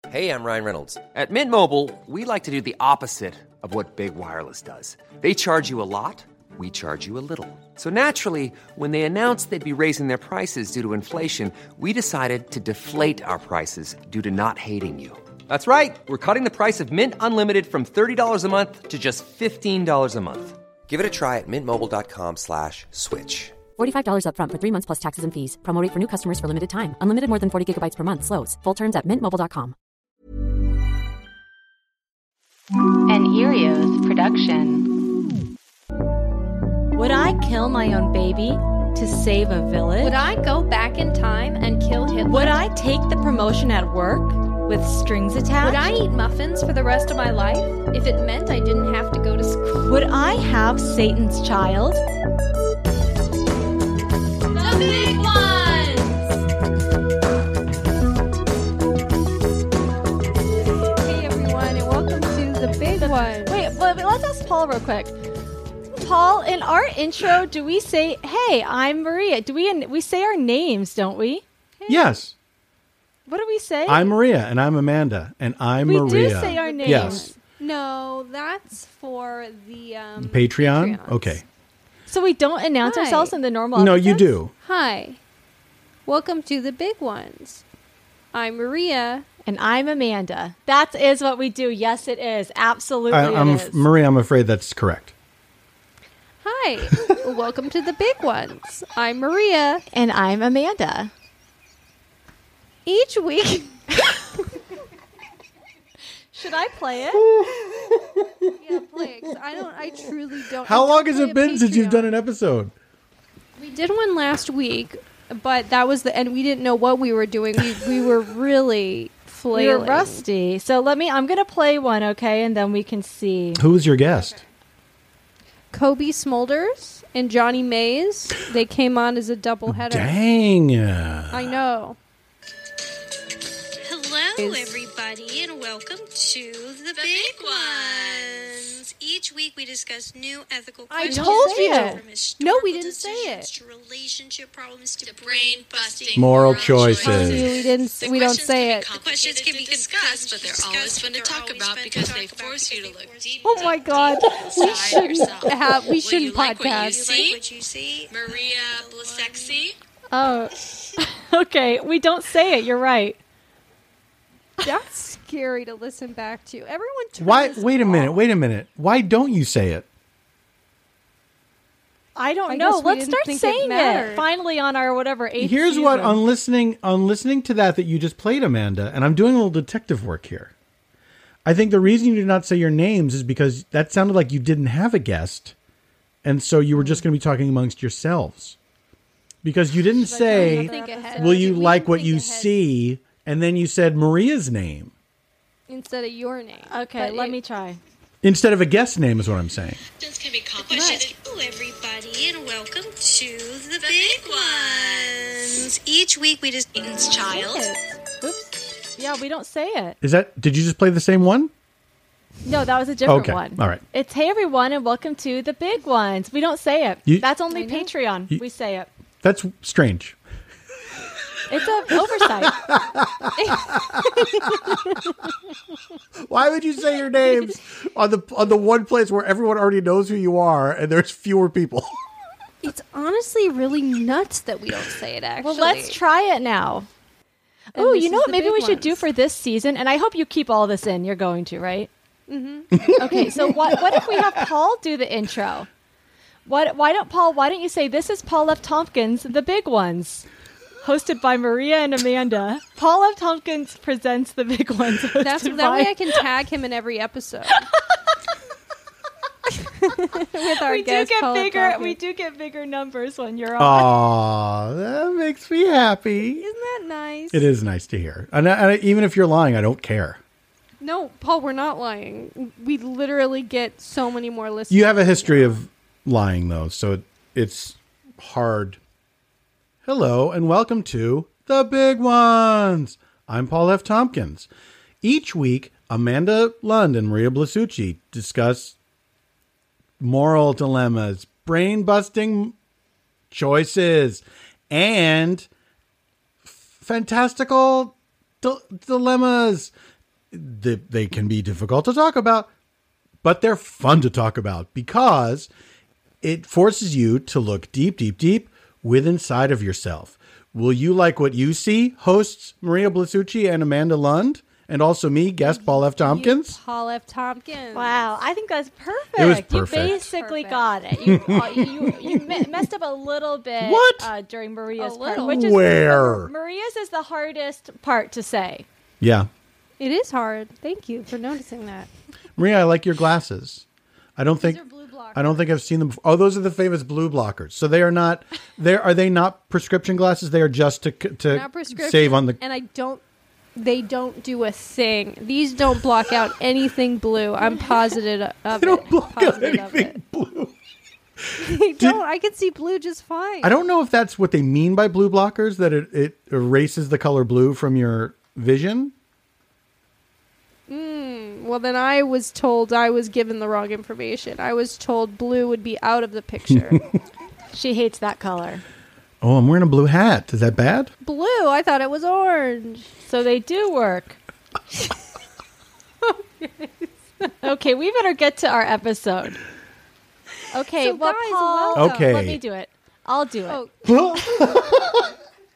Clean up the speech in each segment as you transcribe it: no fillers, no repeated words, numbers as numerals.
Hey, I'm Ryan Reynolds. At Mint Mobile, we like to do the opposite of what Big Wireless does. They charge you a lot, we charge you a little. So naturally, when they announced they'd be raising their prices due to inflation, we decided to deflate our prices due to not hating you. That's right. We're cutting the price of Mint Unlimited from $30 a month to just $15 a month. Give it a try at mintmobile.com/switch. $45 up front for 3 months plus taxes and fees. Promo rate for new customers for limited time. Unlimited more than 40 gigabytes per month. Slows full terms at mintmobile.com. An Erios production. Would I kill my own baby to save a village? Would I go back in time and kill Hitler? Would I take the promotion at work with strings attached? Would I eat muffins for the rest of my life if it meant I didn't have to go to school? Would I have Satan's child? The big ones! Hey everyone, and welcome to the big ones. Wait, but let's ask Paul real quick. Paul, in our intro, do we say, "Hey, I'm Maria"? Do we say our names, don't we? Yes. What do we say? I'm Maria, and I'm Amanda, and I'm Maria. We do say our names. Yes. No, that's for the Patreon? Patreons. Okay. So we don't announce Hi. ourselves in the normal No, episodes? you do. Hi. Welcome to the big ones. I'm Maria. And I'm Amanda. That is what we do. Yes, it is. Absolutely it is. Maria, I'm afraid that's correct. Hi. Welcome to the big ones. I'm Maria. And I'm Amanda. Each week... Should I play it? Yeah, play it, 'cause I truly don't. How I long don't has play it been a since you've Patreon. done an episode? We did one last week, but that was and we didn't know what we were doing. We were really flailing. You're rusty. So I'm going to play one, okay? And then we can see. Who was your guest? Kobe Smulders and Johnny Mays. They came on as a double header. Dang. I know. Hello, everybody, and welcome to the Big Ones. Each week we discuss new ethical I questions. told you. From No, we historical didn't say decisions it. To relationship problems to brain busting Moral choices. We didn't. We don't say it. The questions can be discussed, but they're always fun to talk about because they force you to look deep. Oh my God, we shouldn't have. We shouldn't Like what you podcast. see? What you see? Maria Blasexy. Oh, okay. We don't say it. You're right. That's scary to listen back to. Everyone. Why? turns Wait a off. minute. Why don't you say it? I don't I know. guess we Let's didn't start think it saying it. mattered. Finally on our whatever 8th Here's season. what on listening to that you just played, Amanda, and I'm doing a little detective work here. I think the reason you did not say your names is because that sounded like you didn't have a guest, and so you were just going to be talking amongst yourselves. Because you didn't say, Think ahead. "Will you We like didn't what think you ahead see?" And then you said Maria's name instead of your name. Okay, But let it- me try. instead of a guest name, is what I'm saying. Questions can be complicated. Hello, everybody, and welcome to the Big Ones. Each week we just Satan's child. Oops. Yeah, we don't say it. Did you just play the same one? No, that was a different Okay, one. all right. It's hey everyone and welcome to the big ones. We don't say it. That's only Patreon. We say it. That's strange. It's an oversight. Why would you say your names on the one place where everyone already knows who you are and there's fewer people? It's honestly really nuts that we don't say it. Actually, Well, let's try it now. And Oh, this you know is what? the Maybe big we should do ones. for this season, and I hope you keep all this in. You're going to, right? Mm-hmm. Okay, so what if we have Paul do the intro? Why don't you say, this is Paul F. Tompkins, The Big Ones, hosted by Maria and Amanda. Paul F. Tompkins presents The Big Ones. That way I can tag him in every episode. With our guest, Paul F. Tompkins. We do get bigger numbers when you're on. Aw, that makes me happy. Isn't that nice? It is nice to hear. And even if you're lying, I don't care. No, Paul, we're not lying. We literally get so many more listeners. You have a history of lying, though, so it's hard. Hello, and welcome to The Big Ones. I'm Paul F. Tompkins. Each week, Amanda Lund and Maria Blasucci discuss moral dilemmas, brain-busting choices, and fantastical dilemmas. they can be difficult to talk about, but they're fun to talk about because it forces you to look deep, deep, deep within inside of yourself. Will you like what you see? Hosts Maria Blasucci and Amanda Lund, and also me, guest Paul F. Tompkins. Paul F. Tompkins. Wow, I think that's perfect. It was perfect. You basically Perfect. got it. You messed up a little bit What? During Maria's A part. little. Which is, Where? Maria's is the hardest part to say. Yeah. It is hard. Thank you for noticing that. Maria, I like your glasses. I don't think are blue blockers. I don't think I've seen them before. Oh, those are the famous blue blockers. So they are not. Are they not prescription glasses? They are just to Not prescription. save on the. And they don't do a thing. These don't block out anything blue. I'm positive of They don't it. block out Positive of anything blue. it. They don't. I can see blue just fine. I don't know if that's what they mean by blue blockers. That it erases the color blue from your vision. Well, then I was told I was given the wrong information. I was told blue would be out of the picture. She hates that color. Oh, I'm wearing a blue hat. Is that bad? Blue? I thought it was orange. So they do work. Okay, we better get to our episode. Okay, So well, guys, Paul, welcome. Okay. let me do it. I'll do it. Oh,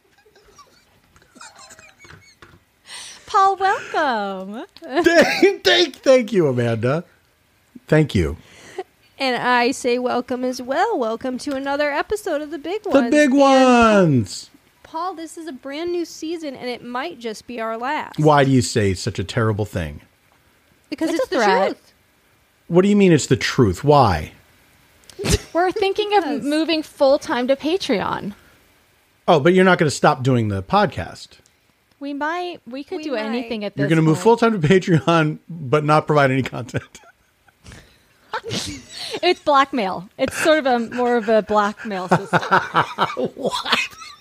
Paul, welcome. Thank you, Amanda. Thank you. and I say welcome as well. Welcome to another episode of The Big The Ones. big And ones. Paul, this is a brand new season, and it might just be our last. Why do you say such a terrible thing? Because It's it's a the threat. truth. What do you mean it's the truth? Why? We're thinking of moving full time to Patreon. Oh, but you're not going to stop doing the podcast. We could We do might. anything at this You're going to move point. full time to Patreon, but not provide any content. It's blackmail. It's sort of more of a blackmail system. What?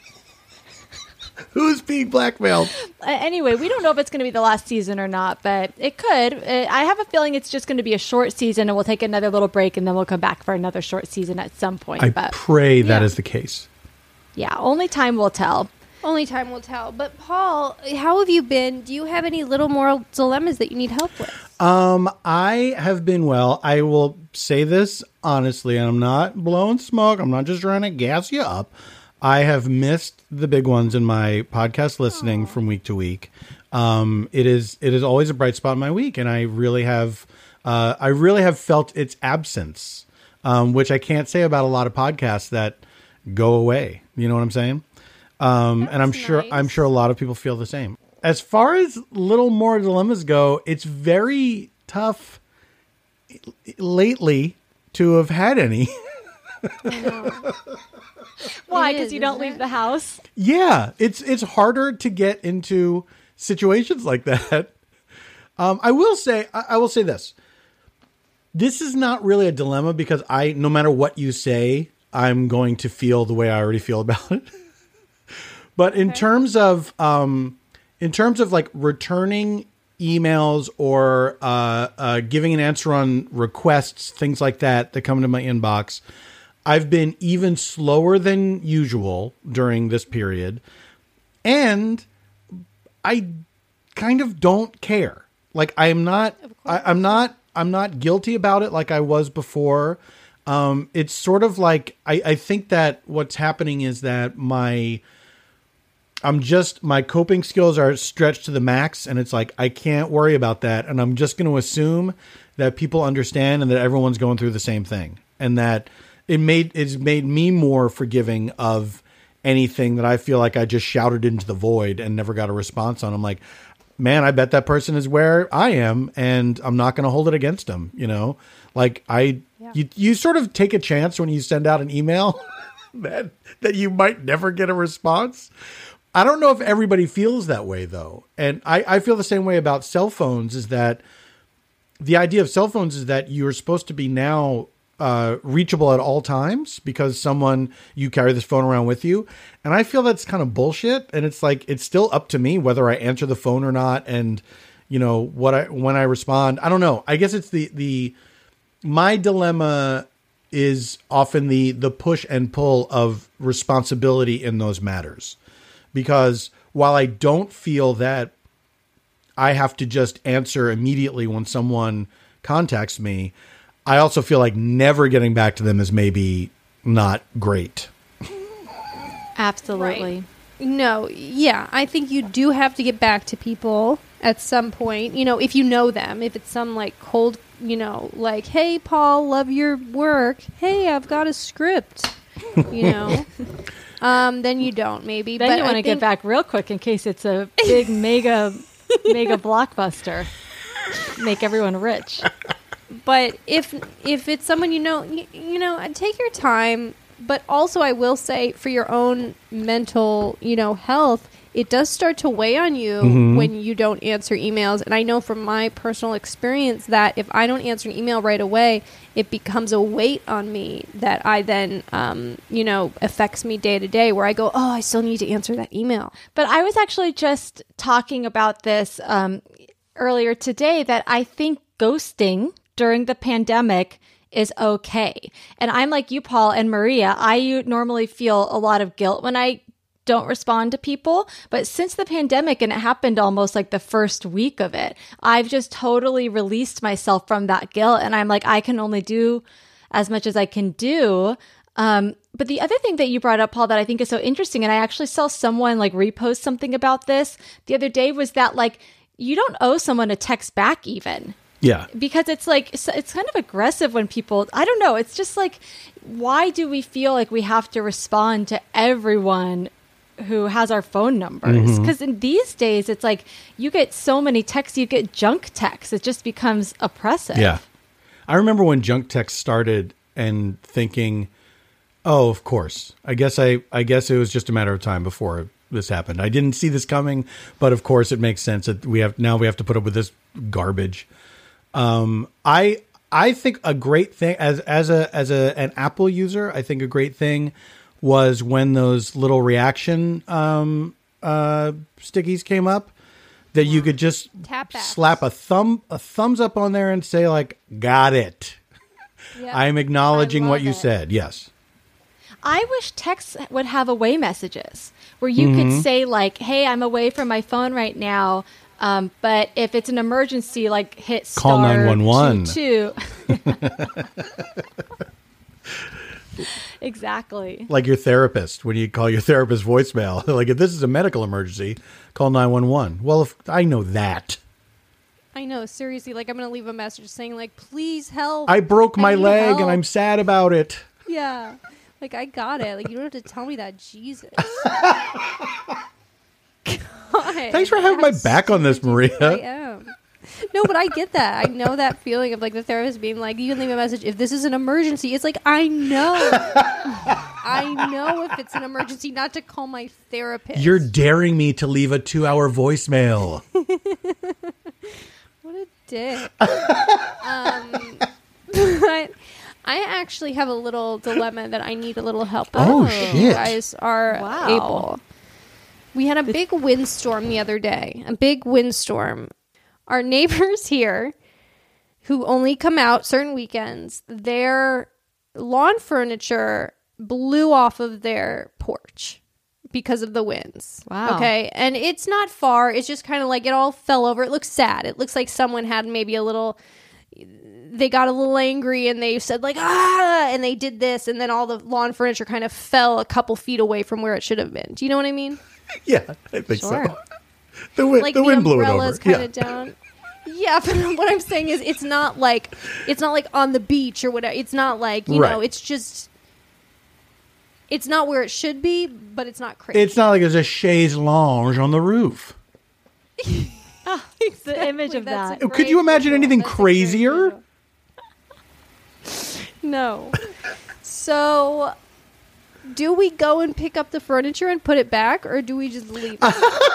Who's being blackmailed? Anyway, we don't know if it's going to be the last season or not, but it could. I have a feeling it's just going to be a short season, and we'll take another little break, and then we'll come back for another short season at some point. I But pray that Yeah. is the case. yeah, only time will tell. Only time will tell. But Paul, how have you been? Do you have any little moral dilemmas that you need help with? I have been well. I will say this honestly, and I'm not blowing smoke. I'm not just trying to gas you up. I have missed the big ones in my podcast listening from week to week. It is always a bright spot in my week, and I really have felt its absence, which I can't say about a lot of podcasts that go away. You know what I'm saying? And I'm sure a lot of people feel the same. As far as little more dilemmas go, it's very tough lately to have had any. Why? It Because is, you don't isn't leave it? the house? Yeah, it's harder to get into situations like that. I will say this. This is not really a dilemma because no matter what you say, I'm going to feel the way I already feel about it. But in terms of like returning emails or giving an answer on requests, things like that come into my inbox, I've been even slower than usual during this period, and I kind of don't care. Like I'm not guilty about it like I was before. It's sort of like I think that what's happening is that my coping skills are stretched to the max, and it's like I can't worry about that, and I'm just going to assume that people understand and that everyone's going through the same thing, and that it's made me more forgiving of anything that I feel like I just shouted into the void and never got a response on. I'm like, man, I bet that person is where I am, and I'm not going to hold it against them. You know, like you sort of take a chance when you send out an email that you might never get a response. I don't know if everybody feels that way though. And I feel the same way about cell phones, is that the idea of cell phones is that you're supposed to be now reachable at all times because you carry this phone around with you. And I feel that's kind of bullshit. And it's like, it's still up to me whether I answer the phone or not. And you know, when I respond, I don't know. I guess it's my dilemma is often the push and pull of responsibility in those matters. Because while I don't feel that I have to just answer immediately when someone contacts me, I also feel like never getting back to them is maybe not great. Absolutely. Right. No, yeah, I think you do have to get back to people at some point, if you know them. If it's some like cold, like, hey, Paul, love your work. Hey, I've got a script, then you don't maybe. Then but you want to get back real quick in case it's a big mega blockbuster. Make everyone rich. But if it's someone take your time. But also, I will say, for your own mental, health, it does start to weigh on you when you don't answer emails. And I know from my personal experience that if I don't answer an email right away, it becomes a weight on me that I then, affects me day to day, where I go, oh, I still need to answer that email. But I was actually just talking about this earlier today, that I think ghosting during the pandemic is okay. And I'm like you, Paul and Maria. I normally feel a lot of guilt when I don't respond to people. But since the pandemic, and it happened almost like the first week of it, I've just totally released myself from that guilt. And I'm like, I can only do as much as I can do. But the other thing that you brought up, Paul, that I think is so interesting, and I actually saw someone like repost something about this the other day, was that like, you don't owe someone a text back even. Yeah. Because it's like, it's kind of aggressive when people, I don't know, it's just like, why do we feel like we have to respond to everyone who has our phone numbers? Because in these days, it's like, you get so many texts, you get junk texts. It just becomes oppressive. Yeah. I remember when junk text started and thinking, oh, of course. I guess it was just a matter of time before this happened. I didn't see this coming, but of course it makes sense that we have to put up with this garbage. I think a great thing as an Apple user, I think a great thing was when those little reaction stickies came up, that you could just slap a thumbs up on there and say like, got it. Yep. I'm acknowledging what you said. Yes. I wish texts would have away messages where you could say like, hey, I'm away from my phone right now. But if it's an emergency, like hit star, call 911. 22. Exactly. Like your therapist, when you call your therapist voicemail, like if this is a medical emergency, call 911. Well, if I know that. I know, seriously, like I'm going to leave a message saying like, please help. I broke my leg help. and I'm sad about it. Yeah. Like I got it. Like you don't have to tell me that, Jesus. God, thanks for having my back on this, Maria. I am. No, but I get that. I know that feeling of like the therapist being like, you can leave a message if this is an emergency. It's like, I know. I know if it's an emergency not to call my therapist. You're daring me to leave a 2-hour voicemail. What a dick. But I actually have a little dilemma that I need a little help with. Oh, if shit. you guys are able. We had a big windstorm the other day. A big windstorm. Our neighbors here, who only come out certain weekends, their lawn furniture blew off of their porch because of the winds. Wow. Okay. And it's not far. It's just kind of like it all fell over. It looks sad. It looks like someone had maybe they got a little angry and they said like, and they did this. And then all the lawn furniture kind of fell a couple feet away from where it should have been. Do you know what I mean? Yeah, I think Sure. so. The wind blew it over. Kind of down. Yeah, but what I'm saying is it's not like on the beach or whatever. It's not like, you know, it's just, it's not where it should be, but it's not crazy. It's not like there's a chaise lounge on the roof. It's the image of that. Could you imagine anything crazier? No. So, do we go and pick up the furniture and put it back, or do we just leave it?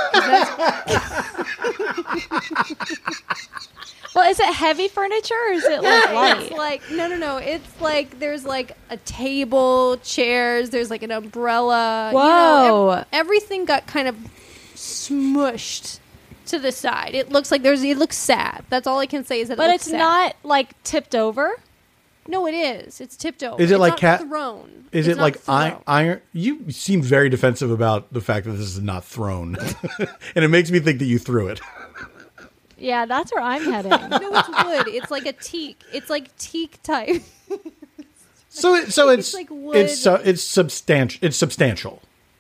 Well, is it heavy furniture or is it like light? It's like, no. It's like there's like a table, chairs, there's like an umbrella. Whoa. You know, everything got kind of smushed to the side. It looks like it looks sad. That's all I can say is that But it looks it's sad. not like tipped over? No, it is. It's tipped over. Is it it's like not thrown? Is It's it like not thrown. iron? You seem very defensive about the fact that this is not thrown. And it makes me think that you threw it. Yeah, that's where I'm heading. No, it's wood. It's like a teak. It's like teak type. So it's like wood. it's substantial. It's substantial.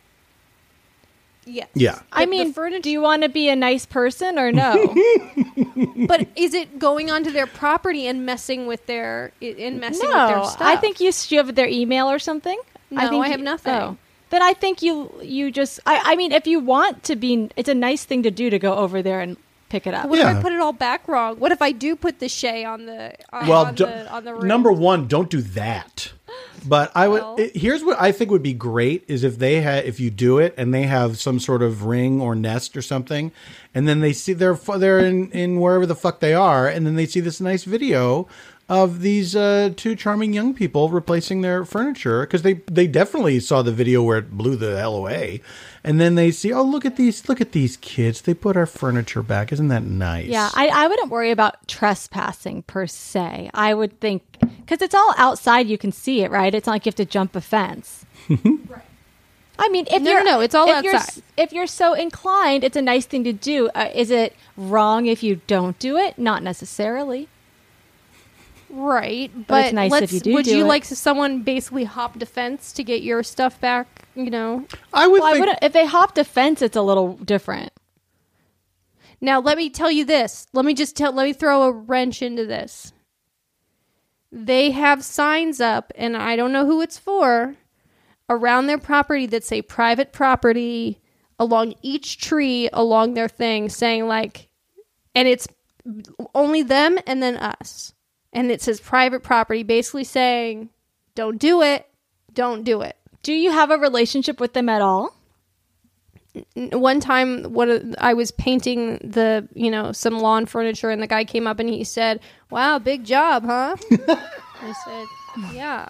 Yes. Yeah. I mean, do you want to be a nice person or no? But is it going onto their property and messing with their with their No, stuff? I think you have their email or something. No, I think I have nothing. Oh. Then I think you just. I mean, if you want to be, it's a nice thing to do to go over there and pick it up. What if Yeah. I put it all back wrong? What if I do put the Shay on the on the rim? number one, don't do that. But I would. Well. Here's what I think would be great is if you do it and they have some sort of ring or nest or something, and then they see they're in wherever the fuck they are, and then they see this nice video of these two charming young people replacing their furniture because they definitely saw the video where it blew the hell away, and then they see, oh, look at these kids, they put our furniture back, isn't that nice? Yeah, I wouldn't worry about trespassing per se. I would think because it's all outside, you can see it, right? It's not like you have to jump a fence. Right. I mean, if No, it's all outside. If you're so inclined, it's a nice thing to do. Is it wrong if you don't do it? Not necessarily. Right, But it's nice if you do Would do you it. like someone basically hop the fence to get your stuff back? You know. I would Well, I think. wouldn't. If they hopped a fence, it's a little different. Now let me tell you this. Let me throw a wrench into this. They have signs up, and I don't know who it's for, around their property that say private property along each tree along their thing, saying like, and it's only them and then us. And it says private property, basically saying, don't do it. Don't do it. Do you have a relationship with them at all? One time I was painting some lawn furniture, and the guy came up and he said, wow, big job, huh? I said, yeah.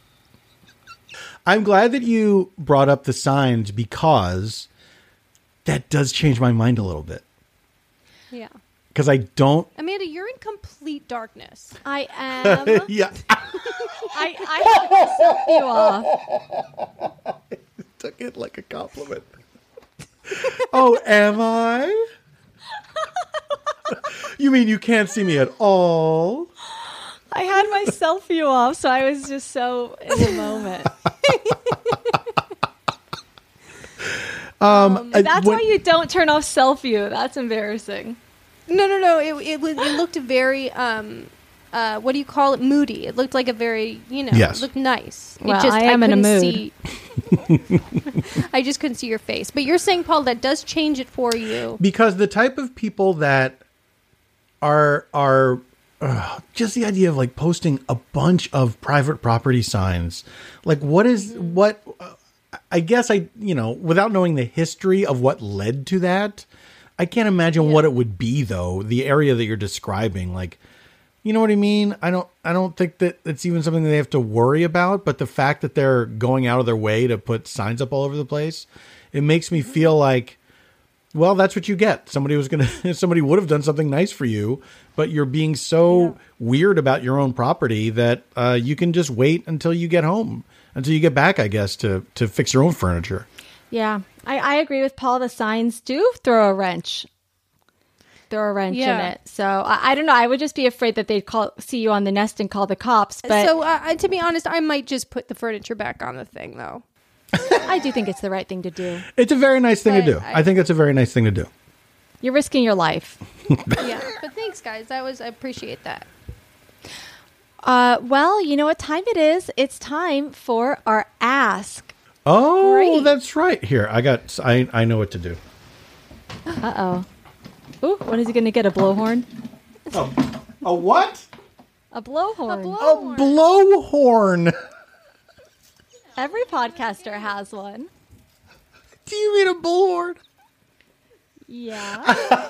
I'm glad that you brought up the signs because that does change my mind a little bit. Yeah. Because I don't. Amanda, you're in complete darkness. I am. Yeah. I have to set you off. Took it like a compliment. Oh, am I? You mean you can't see me at all? I had my selfie off, so I was just so in the moment. That's why you don't turn off selfie. That's embarrassing. No. It looked very, what do you call it? Moody. It looked like a very, Yes. It looked nice. Well, I am in a mood. I just couldn't see your face. But you're saying, Paul, that does change it for you. Because the type of people that are just the idea of like posting a bunch of private property signs, like I guess without knowing the history of what led to that, I can't imagine what it would be though. The area that you're describing, like, you know what I mean? I don't think that it's even something that they have to worry about, but the fact that they're going out of their way to put signs up all over the place, it makes me feel like, well, that's what you get. Somebody would have done something nice for you, but you're being so weird about your own property that you can just wait until you get home, until you get back, I guess, to fix your own furniture. Yeah, I agree with Paul. The signs do throw a wrench in it. So I don't know. I would just be afraid that they'd see you on the nest and call the cops. But So to be honest, I might just put the furniture back on the thing, though. I do think it's the right thing to do. It's a very nice thing to do. I I think it's a very nice thing to do. You're risking your life. Yeah, but thanks, guys. I appreciate that. Well, you know what time it is? It's time for our Ask. Oh, Great. that's right. Here, I know what to do. Uh-oh. Ooh, when is he going to get a blowhorn? A what? A blowhorn. A blowhorn. Every podcaster has one. Do you mean a bullhorn? Yeah.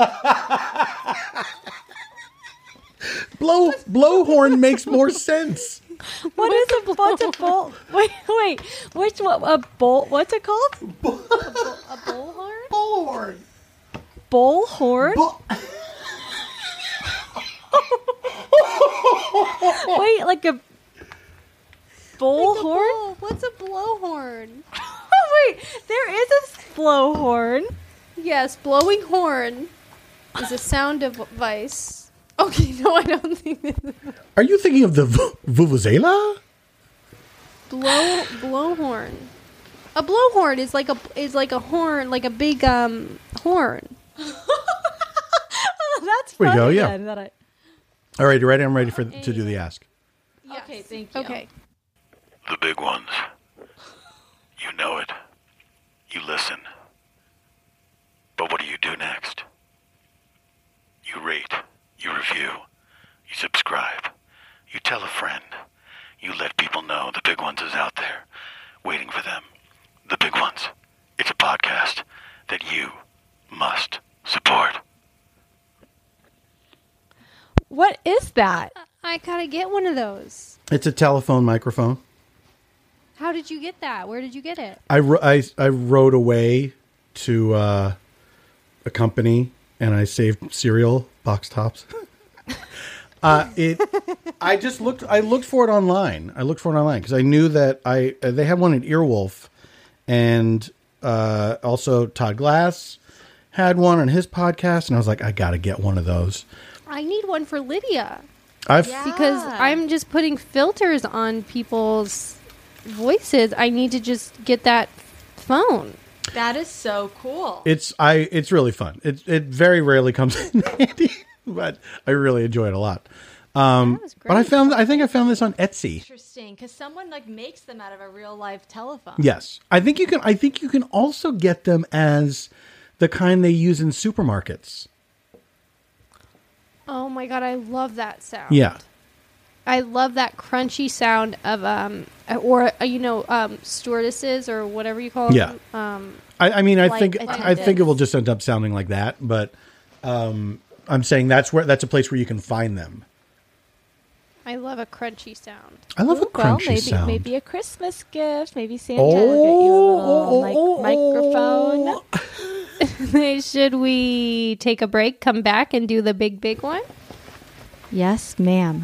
Blowhorn makes more sense. What's a bull? Wait. Which one? A bull? What's it called? A bullhorn? Bullhorn. Bullhorn? Wait, like a bullhorn? What's a blowhorn? Wait, there is a blowhorn. Yes, blowing horn. is a sound device. Okay, no, I don't think this is. Are you thinking of the vuvuzela? Blowhorn. A blowhorn is like a horn, like a big horn. That's There we funny. go, yeah. then, that I- All right, you ready? I'm ready to do the ask. Yes. Okay, thank you. Okay. The big ones. You know it. You listen. But what do you do next? You rate. You review. You subscribe. You tell a friend. You let people know the big ones is out there, waiting for them. The big ones. It's a podcast that you must support. What is that? I gotta get one of those. It's a telephone microphone. How did you get that? Where did you get it? I wrote away to a company and I saved cereal box tops. I just looked. I looked for it online. Because I knew that they had one at Earwolf, and also Todd Glass had one on his podcast, and I was like, I got to get one of those. I need one for Lydia. I've Because I'm just putting filters on people's voices. I need to just get that phone. That is so cool. It's really fun. It very rarely comes in handy, but I really enjoy it a lot. That was great. But I think I found this on Etsy. Interesting, because someone like makes them out of a real live telephone. Yes, I think you can also get them as the kind they use in supermarkets. Oh my god, I love that sound. Yeah. I love that crunchy sound of stewardesses or whatever you call Yeah. them. I mean, I Flight think it will just end up sounding like that, but I'm saying that's a place where you can find them. I love a crunchy sound. I love a crunchy sound. Maybe a Christmas gift. Maybe Santa will get you a little microphone. Should we take a break, come back, and do the big one? Yes, ma'am.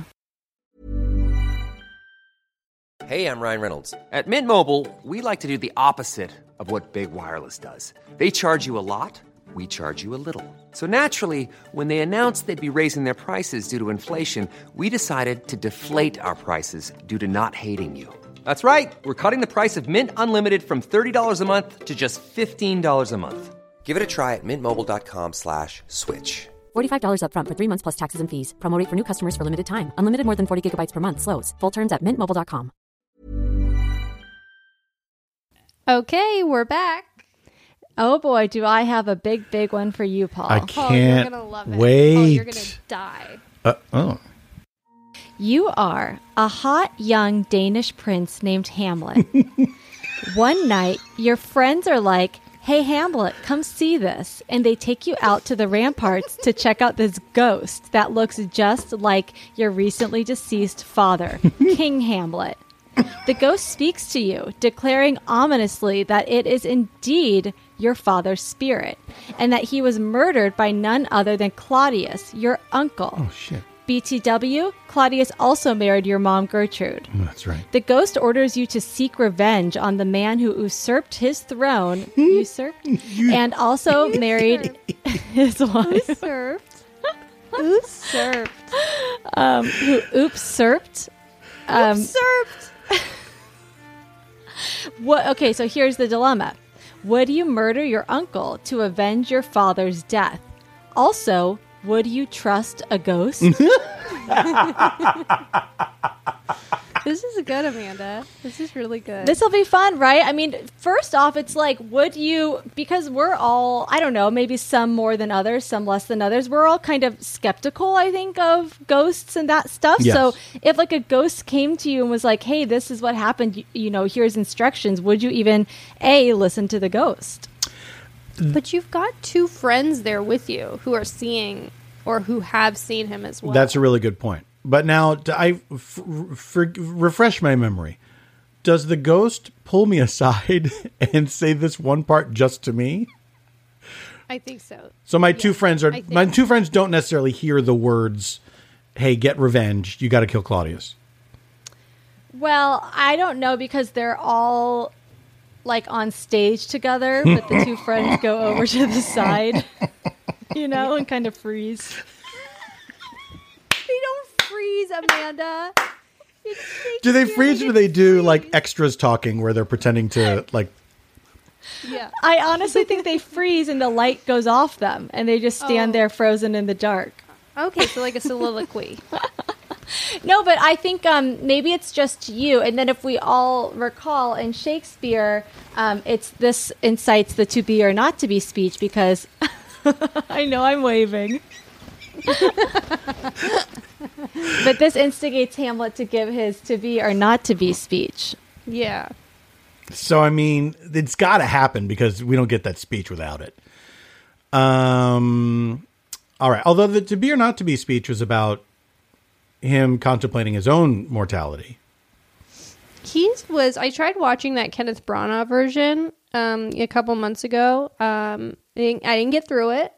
Hey, I'm Ryan Reynolds. At Mint Mobile, we like to do the opposite of what Big Wireless does. They charge you a lot, we charge you a little. So naturally, when they announced they'd be raising their prices due to inflation, we decided to deflate our prices due to not hating you. That's right. We're cutting the price of Mint Unlimited from $30 a month to just $15 a month. Give it a try at mintmobile.com/switch. $45 up front for 3 months plus taxes and fees. Promo rate for new customers for limited time. Unlimited more than 40 gigabytes per month. Slows full terms at mintmobile.com. Okay, we're back. Oh boy, do I have a big one for you, Paul. I Paul, you're can't gonna love it. wait. Paul, you're gonna die. Oh. You are a hot young Danish prince named Hamlet. One night, your friends are like, hey, Hamlet, come see this. And they take you out to the ramparts to check out this ghost that looks just like your recently deceased father, King Hamlet. The ghost speaks to you, declaring ominously that it is indeed your father's spirit, and that he was murdered by none other than Claudius, your uncle. Oh, shit. BTW, Claudius also married your mom, Gertrude. That's right. The ghost orders you to seek revenge on the man who usurped his throne, and also married his wife. Usurped. Usurped. Who usurped. Usurped. What? Okay, so here's the dilemma. Would you murder your uncle to avenge your father's death? Also, would you trust a ghost? This is good, Amanda. This is really good. This will be fun, right? I mean, first off, it's like, would you, because we're all, I don't know, maybe some more than others, some less than others. We're all kind of skeptical, I think, of ghosts and that stuff. Yes. So if like a ghost came to you and was like, hey, this is what happened, you know, here's instructions, would you even, A, listen to the ghost? But you've got two friends there with you who are seeing or who have seen him as well. That's a really good point. But now, refresh my memory. Does the ghost pull me aside and say this one part just to me? I think so. So my two friends don't necessarily hear the words, "Hey, get revenge. You got to kill Claudius." Well, I don't know, because they're all like on stage together, but the two friends go over to the side. and kind of freeze. They don't freeze, Amanda. Do they freeze or do they do like extras talking where they're pretending to like? Yeah. I honestly think they freeze and the light goes off them and they just stand there frozen in the dark. Okay, so like a soliloquy. No, but I think maybe it's just you. And then if we all recall in Shakespeare, this incites the to be or not to be speech because I know I'm waving. But this instigates Hamlet to give his to be or not to be speech. Yeah. So, I mean, it's got to happen because we don't get that speech without it. All right. Although the to be or not to be speech was about him contemplating his own mortality. I tried watching that Kenneth Branagh version a couple months ago. I didn't get through it.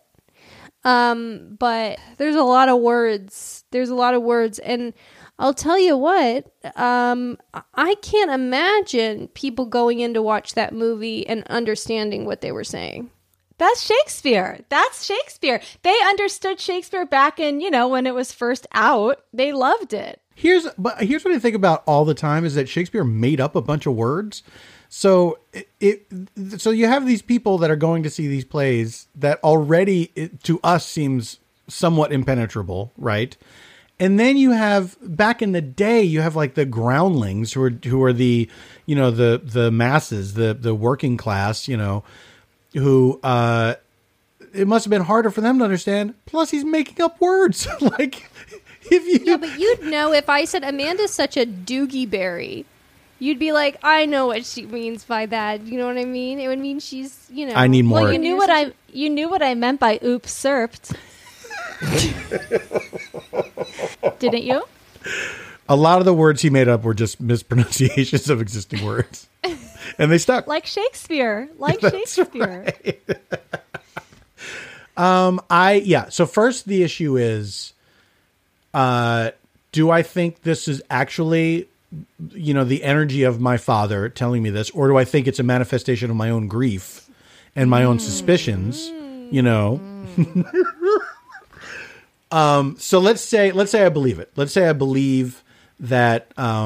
But there's a lot of words. And I'll tell you what, I can't imagine people going in to watch that movie and understanding what they were saying. That's Shakespeare. They understood Shakespeare back in, when it was first out. They loved it. Here's what I think about all the time is that Shakespeare made up a bunch of words. So so you have these people that are going to see these plays that already to us seems somewhat impenetrable, right? And then you have back in the day, you have like the groundlings who are the the masses, the working class, who it must have been harder for them to understand. Plus, he's making up words like but you'd know if I said Amanda's such a doogie berry. You'd be like, I know what she means by that. You know what I mean? It would mean she's, I need more. Well, you knew what I meant by usurped. Didn't you? A lot of the words he made up were just mispronunciations of existing words. And they stuck. Like Shakespeare. Shakespeare. Right. So first the issue is, do I think this is actually the energy of my father telling me this, or do I think it's a manifestation of my own grief and my own suspicions, so let's say I believe it. Let's say I believe that,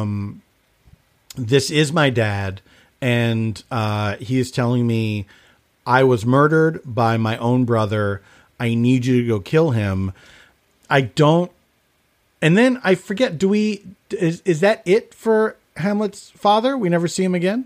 this is my dad and, he is telling me I was murdered by my own brother. I need you to go kill him. And then I forget, is that it for Hamlet's father? We never see him again?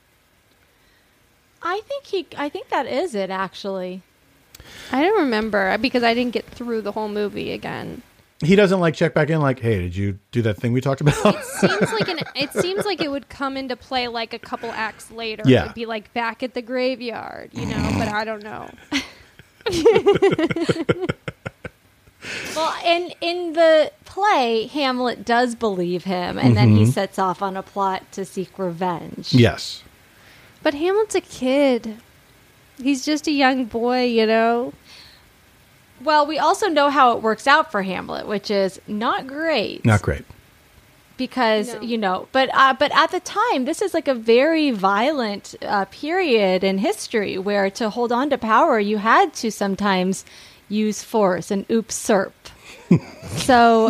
I think that is it, actually. I don't remember because I didn't get through the whole movie again. He doesn't check back in hey, did you do that thing we talked about? It seems like it would come into play like a couple acts later. Yeah. It would be like back at the graveyard, but I don't know. Well, in the play, Hamlet does believe him, and then he sets off on a plot to seek revenge. Yes. But Hamlet's a kid. He's just a young boy, Well, we also know how it works out for Hamlet, which is not great. Not great. Because, but at the time, this is like a very violent period in history where to hold on to power, you had to sometimes use force and usurp. So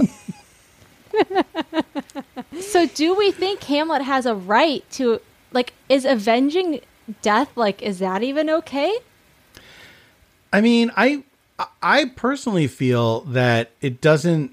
do we think Hamlet has a right to, is avenging death, is that even okay? I mean, I personally feel that it doesn't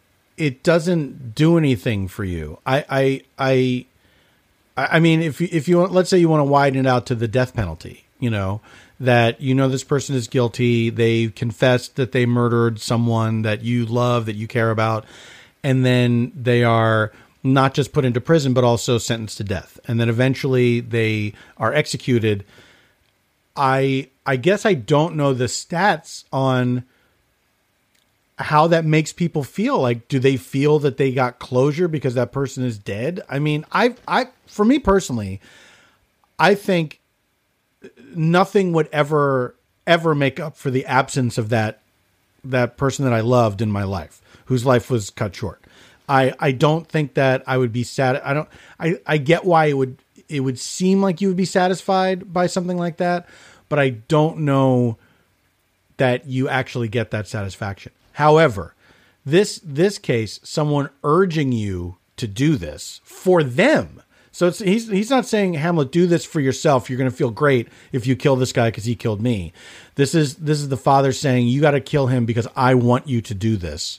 do anything for you. I mean, if you let's say you want to widen it out to the death penalty, that this person is guilty, they confessed that they murdered someone that you love, that you care about, and then they are not just put into prison but also sentenced to death, and then eventually they are executed. I guess I don't know the stats on how that makes people feel. Do they feel that they got closure because that person is dead? I mean, for me personally, I think nothing would ever make up for the absence of that person that I loved in my life, whose life was cut short. I don't think that I would be sad. I get why it would seem like you would be satisfied by something like that, but I don't know that you actually get that satisfaction. However, this case, someone urging you to do this for them. So he's not saying, Hamlet, do this for yourself. You're going to feel great if you kill this guy because he killed me. This is the father saying, you got to kill him because I want you to do this.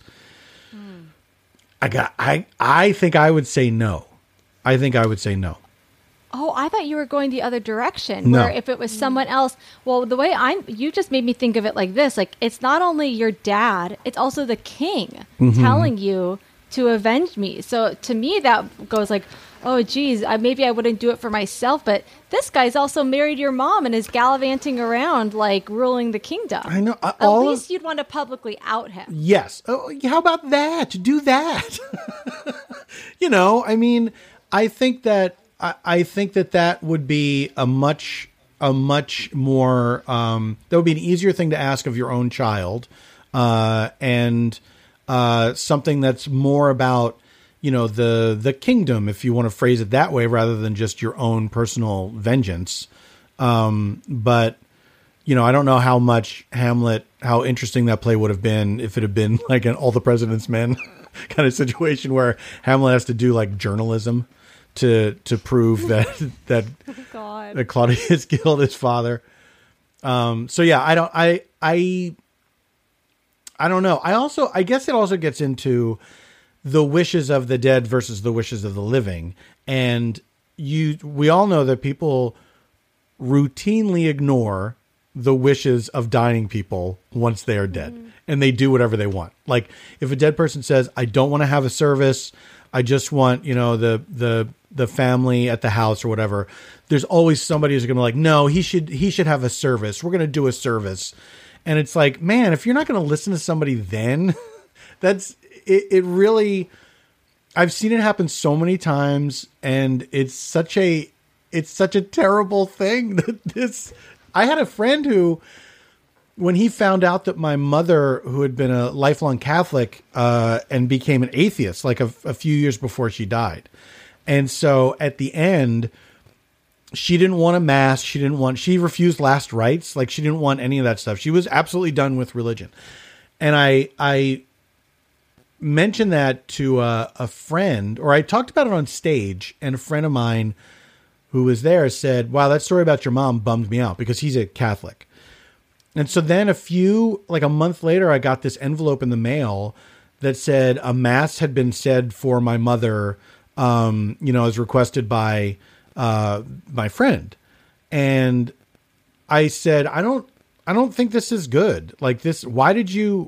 I think I would say no. I think I would say no. Oh, I thought you were going the other direction. No. Where if it was someone else, well, the way you just made me think of it like this: like it's not only your dad, it's also the king telling you to avenge me. So to me, that goes like, oh, geez, maybe I wouldn't do it for myself, but this guy's also married your mom and is gallivanting around like ruling the kingdom. I know. At least you'd want to publicly out him. Yes. Oh, how about that? Do that. I mean, I think that that would be a much more that would be an easier thing to ask of your own child, and something that's more about the kingdom, if you want to phrase it that way, rather than just your own personal vengeance. But I don't know how interesting that play would have been if it had been like an All the President's Men kind of situation where Hamlet has to do like journalism to prove that Claudius killed his father. So yeah, I don't know. I guess it also gets into the wishes of the dead versus the wishes of the living. And we all know that people routinely ignore the wishes of dying people once they are dead, and they do whatever they want. Like if a dead person says, I don't want to have a service, I just want, the family at the house or whatever, there's always somebody who's going to be like, no, he should have a service. We're going to do a service. And it's like, man, if you're not going to listen to somebody, then that's it really, I've seen it happen so many times, and it's such a terrible thing that I had a friend who, when he found out that my mother, who had been a lifelong Catholic, and became an atheist, like a few years before she died. And so at the end, she didn't want a mass. She refused last rites. Like she didn't want any of that stuff. She was absolutely done with religion. And I mentioned that to a friend, or I talked about it on stage, and a friend of mine who was there said, wow, that story about your mom bummed me out, because he's a Catholic. And so then a month later, I got this envelope in the mail that said a mass had been said for my mother, as requested by my friend. And I said, I don't think this is good. Like this, why did it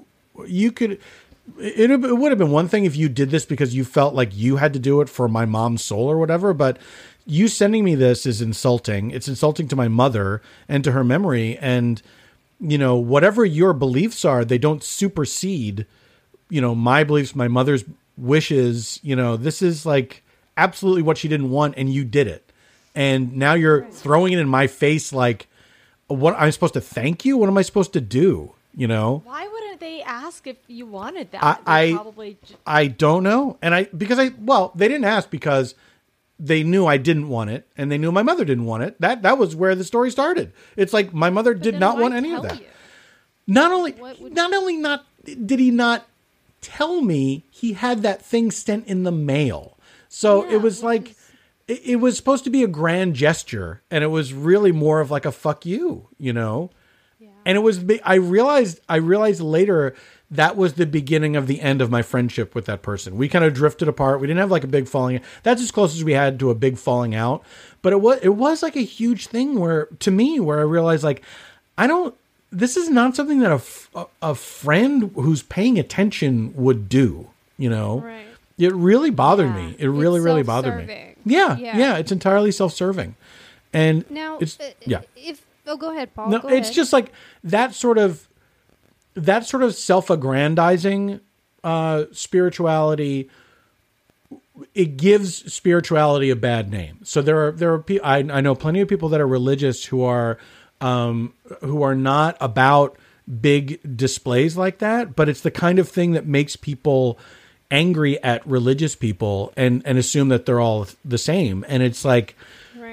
would have been one thing if you did this because you felt like you had to do it for my mom's soul or whatever, but you sending me this is insulting. It's insulting to my mother and to her memory. And, whatever your beliefs are, they don't supersede, my beliefs, my mother's wishes. This is like absolutely what she didn't want, and you did it. And now you're throwing it in my face. Like, what, I'm supposed to thank you? What am I supposed to do? Why wouldn't they ask if you wanted that? I don't know. And they didn't ask because they knew I didn't want it, and they knew my mother didn't want it. That was where the story started. It's like my mother did not want any of that. Not only did he not tell me, he had that thing sent in the mail. So it was like, it was supposed to be a grand gesture, and it was really more of like a fuck you, Yeah. And it was, I realized later that was the beginning of the end of my friendship with that person. We kind of drifted apart. We didn't have like a big falling out. That's as close as we had to a big falling out. But it was like a huge thing where I realized like, this is not something that a friend who's paying attention would do, Right. It really bothered me. It really, really bothered me. Yeah. It's entirely self-serving. And now, go ahead, Paul. No, it's just like that sort of self-aggrandizing spirituality. It gives spirituality a bad name. So there are I know plenty of people that are religious who are not about big displays like that, but it's the kind of thing that makes people angry at religious people and assume that they're all the same. And it's like, right.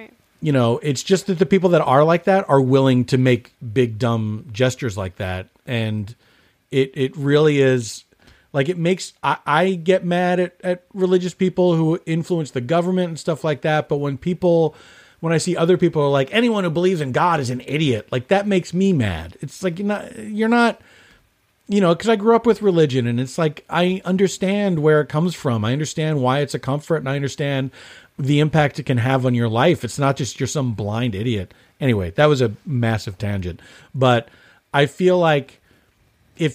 it's just that the people that are like that are willing to make big, dumb gestures like that. And it really is like, it makes, I get mad at religious people who influence the government and stuff like that. But when I see other people are like, anyone who believes in God is an idiot, like that makes me mad. It's like, you're not, because I grew up with religion, and it's like, I understand where it comes from. I understand why it's a comfort, and I understand the impact it can have on your life. It's not just you're some blind idiot. Anyway, that was a massive tangent, but I feel like if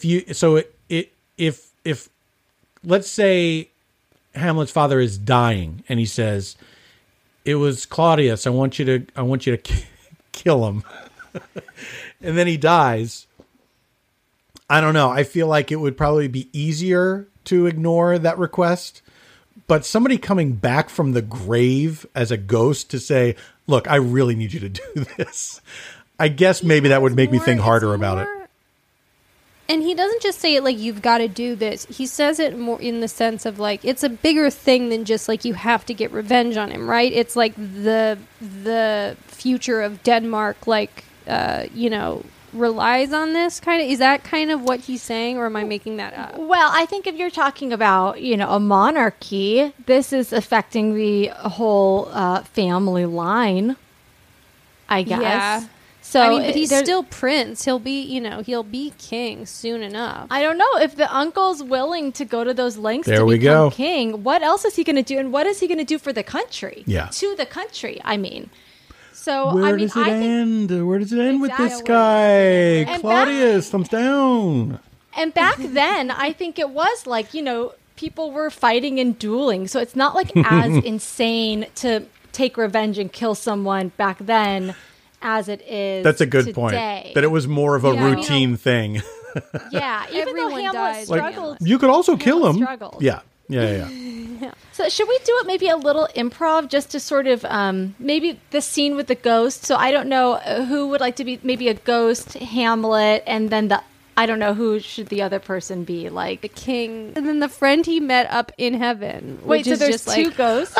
let's say Hamlet's father is dying and he says, "It was Claudius. I want you to kill him," and then he dies. I don't know. I feel like it would probably be easier to ignore that request. But somebody coming back from the grave as a ghost to say, "Look, I really need you to do this," I guess maybe that would make me think harder about it. And he doesn't just say it like, you've got to do this. He says it more in the sense of like, it's a bigger thing than just like, you have to get revenge on him, right? It's like the future of Denmark, like, relies on this kind of. Is that kind of what he's saying, or am I making that up? Well, I think if you're talking about, a monarchy, this is affecting the whole family line, I guess. Yeah. So, but he's still prince. He'll be, he'll be king soon enough. I don't know if the uncle's willing to go to those lengths there to we become go. king. What else is he going to do, and what is he going to do for the country? Yeah. To the country, I mean. So Where I mean, does it end? Where does it end with this Exactly. guy? And Claudius, thumbs down. And back then, I think it was like, people were fighting and dueling. So it's not like as insane to take revenge and kill someone back then as it is. That's a good today. point. That it was more of a routine thing. Yeah, even though Everyone Hamlet dies. struggled. You could also kill him. struggled. Yeah. So should we do it maybe a little improv just to sort of maybe the scene with the ghost? So I don't know who would like to be maybe a ghost, Hamlet, and then I don't know who should the other person be, like The king, and then the friend he met up in heaven. Wait, which so is there's just two like ghosts?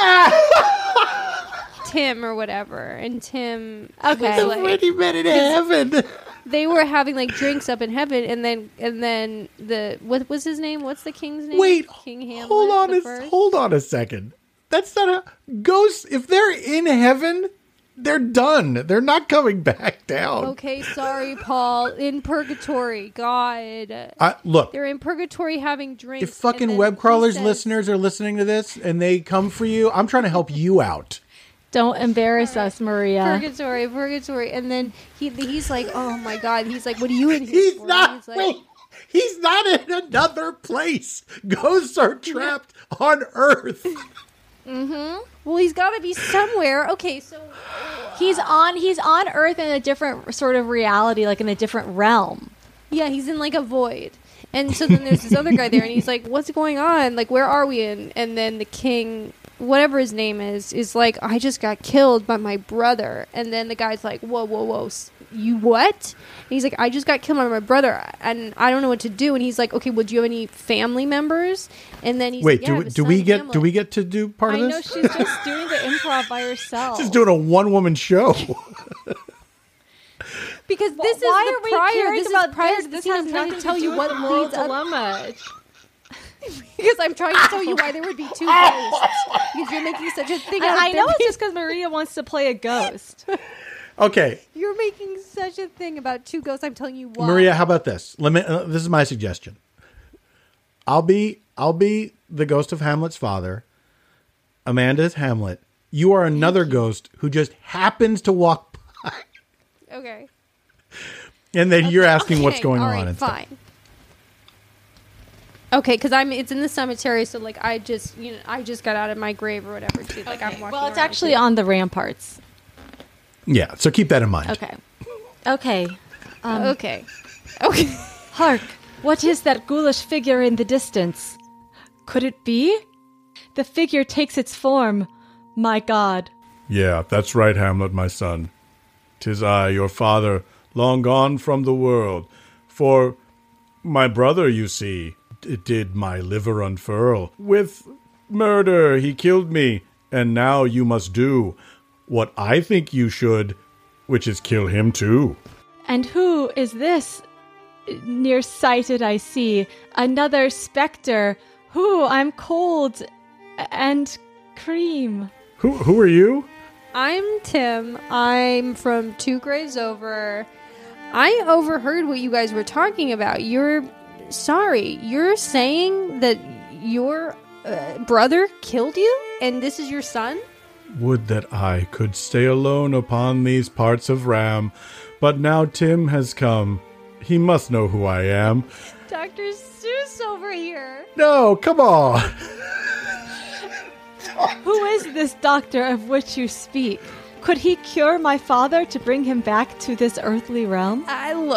Tim or whatever, and Tim. Okay. was like, He met in heaven. they were having like drinks up in heaven, and then what was his name? What's the king's name? Wait, King Hamlet. hold on a second. That's not a ghost. If they're in heaven, they're done. They're not coming back down. Okay, sorry, Paul. In purgatory, God. Look, They're in purgatory having drinks. if fucking and then web he crawlers says- listeners are listening to this and they come for you, I'm trying to help you out. Don't embarrass us, Maria. Purgatory, and then he's like, oh my God, he's like, what are you in here He's for? not. He's like, Wait, he's not in another place. Ghosts are trapped on Earth. well, he's got to be somewhere. Okay, so He's on Earth in a different sort of reality, like in a different realm. yeah, he's in like a void. And so then there's this other guy there, and he's like, what's going on? Like, where are we in? And then the king, whatever his name is like, I just got killed by my brother. And then the guy's like, whoa, you what? And he's like, I just got killed by my brother, and I don't know what to do. And he's like, okay, well, do you have any family members? And then he's Wait, like, yeah, I have a do son, we get Hamlet. to do part I of know this? she's just doing the improv by herself. She's doing a one-woman show. Because this Why is are the we prior. caring This about is prior this? to the This scene. has I'm trying nothing to tell do you with what the moral leads up. dilemma. Because I'm trying to tell you why there would be two ghosts. Because you're making such a thing out I of know there. it's just because Maria wants to play a ghost. Okay, You're making such a thing about two ghosts. I'm telling you why. Maria, how about this? This is my suggestion. I'll be the ghost of Hamlet's father. Amanda is Hamlet. You are another ghost who just happens to walk by, Okay. and then you're asking what's going all on. right, and stuff. fine. Okay, because it's in the cemetery, so like I just got out of my grave or whatever. Too. Like I'm walking. Well, it's around, actually too. on the ramparts. Yeah, so keep that in mind. Okay. Okay. Hark! What is that ghoulish figure in the distance? Could it be? The figure takes its form. My God. Yeah, that's right, Hamlet, my son. 'Tis I, your father, long gone from the world. For my brother, you see, did my liver unfurl. With murder he killed me, and now you must do what I think you should, which is kill him too. And who is this? Nearsighted I see. Another specter. Who? I'm cold and cream. Who are you? I'm Tim. I'm from Two Graves Over. I overheard what you guys were talking about. You're saying that your brother killed you and this is your son? Would that I could stay alone upon these parts of Ram, but now Tim has come. He must know who I am. Dr. Seuss over here. No, come on. Who is this doctor of which you speak? Could he cure my father to bring him back to this earthly realm? I'm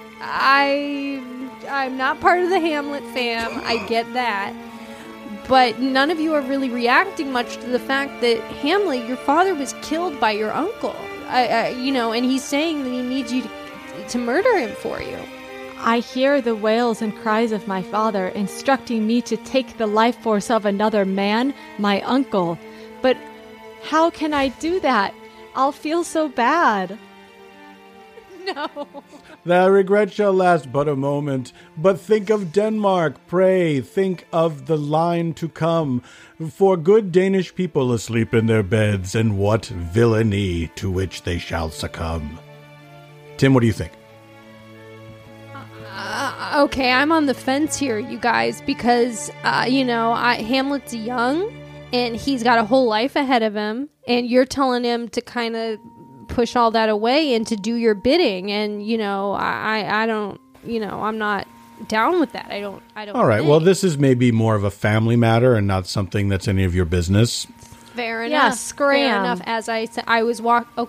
not part of the Hamlet fam. I get that. But none of you are really reacting much to the fact that Hamlet, your father, was killed by your uncle. And he's saying that he needs you to murder him for you. I hear the wails and cries of my father, instructing me to take the life force of another man, my uncle. But how can I do that? I'll feel so bad. No. Thy regret shall last but a moment, but think of Denmark, pray, think of the line to come, for good Danish people asleep in their beds, and what villainy to which they shall succumb. Tim, what do you think? Okay, I'm on the fence here, you guys, because, Hamlet's young, and he's got a whole life ahead of him, and you're telling him to kind of push all that away and to do your bidding, and, I don't, I'm not down with that. I don't. All right, well, this is maybe more of a family matter and not something that's any of your business. Fair enough. Yeah, scram. Fair enough. As I said, I was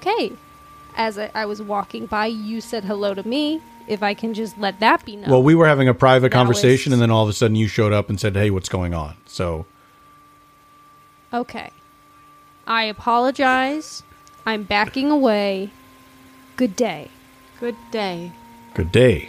walking by, you said hello to me. If I can just let that be known. Well, we were having a private conversation, and then all of a sudden you showed up and said, hey, what's going on? So. Okay. I apologize. I'm backing away. Good day. Good day. Good day.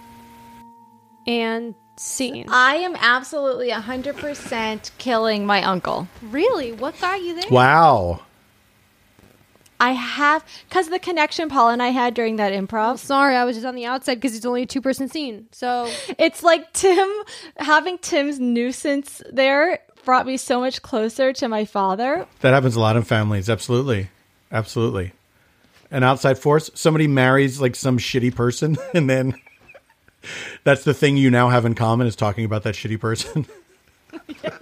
And scene. I am absolutely 100% killing my uncle. Really? What got you there? Wow. I have, because the connection Paul and I had during that improv. Sorry, I was just on the outside because it's only a 2-person scene. So it's like having Tim's nuisance there brought me so much closer to my father. That happens a lot in families. Absolutely. Absolutely. An outside force. Somebody marries like some shitty person, and then that's the thing you now have in common is talking about that shitty person. Yeah.